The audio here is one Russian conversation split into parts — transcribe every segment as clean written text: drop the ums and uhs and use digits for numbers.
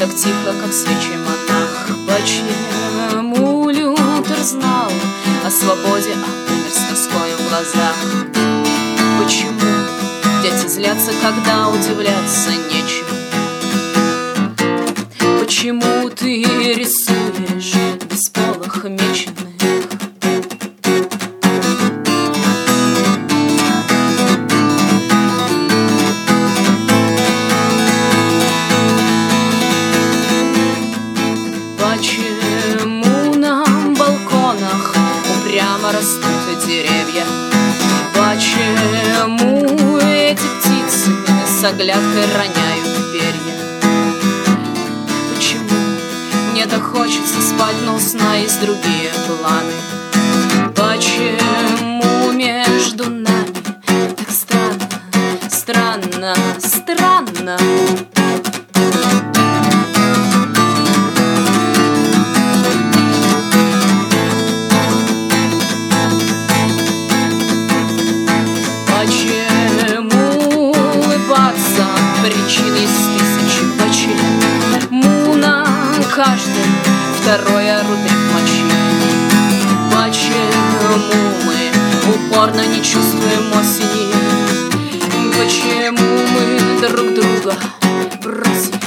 так тихо, как свечи монах. Почему Лютер знал о свободе, а умер с тоской в глазах? Почему дети злятся, когда удивляться нечем? Почему ты рисуешь бесполых меченых? Почему на балконах упрямо растут деревья? Почему эти птицы с оглядкой роняют перья? Почему мне так хочется спать, но у сна есть другие планы? Почему между нами так странно, странно, странно? Почему улыбаться причин из тысячи? Почему на каждый второй орут рифмачи? Почему мы упорно не чувствуем осени? Почему мы друг друга бросили?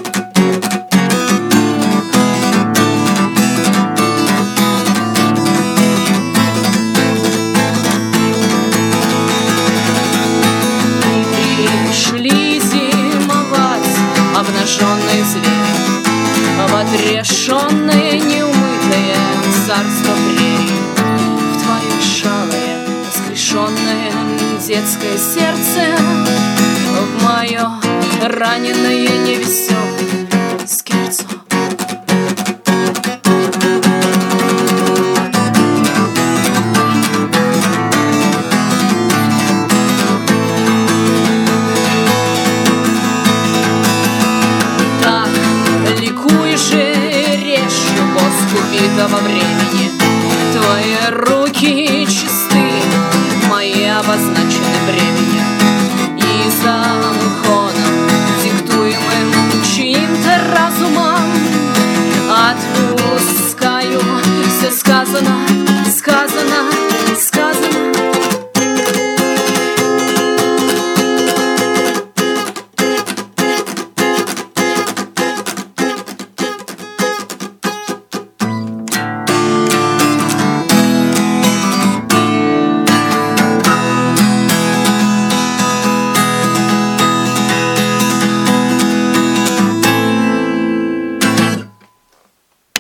Пришли зимовать обнаженные звери в отрешенное неумытое царство прерий. В твое шалое, воскрешенное детское сердце, в мое раненое невеселое скерцо. Убитого времени твои руки чисты, мои обозначены бременем и законом, диктуемым чьим-то разумом. Отпускаю, все сказано, сказано.